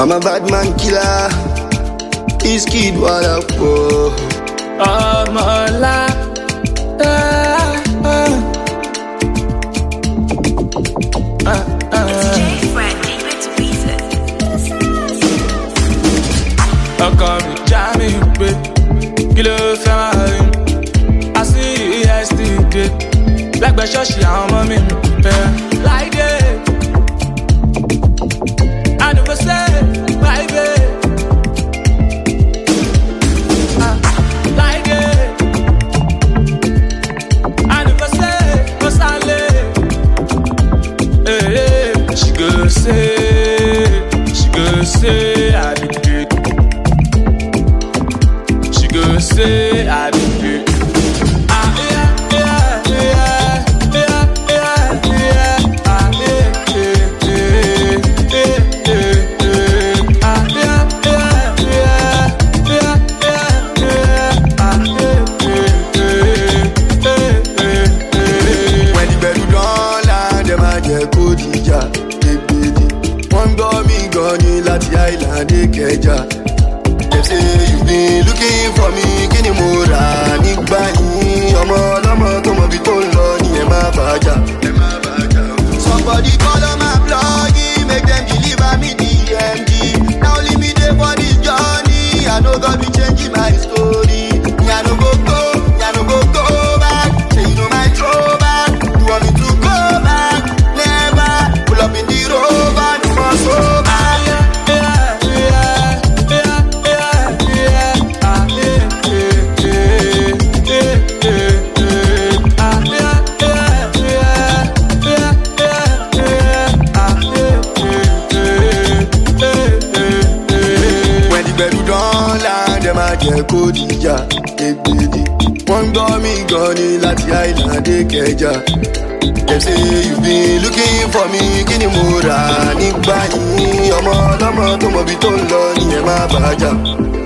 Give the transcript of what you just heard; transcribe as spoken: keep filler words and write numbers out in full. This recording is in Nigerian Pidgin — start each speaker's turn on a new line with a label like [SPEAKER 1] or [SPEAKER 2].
[SPEAKER 1] I'm a bad man killer. This kid what up for?
[SPEAKER 2] I'm alive. Ah, ah. Ah, ah.
[SPEAKER 3] It's J Fred, deep into pieces.
[SPEAKER 2] I come to jam me, babe. Kilo family. I see you yesterday. Like by Shoshi, I'm a meme. Like it. I never say, my babe. Ah, like it. I never say, what's I live. Hey, hey. She go say, she go say, I be good. She go say, I be good. Ah, yeah, yeah, yeah, yeah, yeah, yeah. Ah, yeah, yeah, yeah, yeah, yeah. Ah, yeah, yeah, yeah, yeah, yeah, yeah. Ah, yeah, yeah, yeah, yeah, yeah.
[SPEAKER 1] When the belly don't land, them a get good teacher. Big baby, one go me gone láti island Ikeja. Them say you been looking for me, kí ni mo rà nígbà yín? Ọmọ ọlọ́mọ tó mọ bí tó ń lọ ni ẹ má bàjá. Somebody call on my blog, make them deliver me the M D. Now only me dey for this journey, I no go be changing my story. Me I no go go, me I no go go back. Say you know my throwback, you want me to go back? Never, pull up in the Rover, no more sober. Jẹ́ kó dìjà egbèdì wọ́n gbọ́ mi gan ni láti island Ikeja. Dem say you been looking for me, kí ni mo rà nígbà yín? Ọmọ ọlọ́mọ tó mọ bí tó ń lọ ni ẹ má bàjá.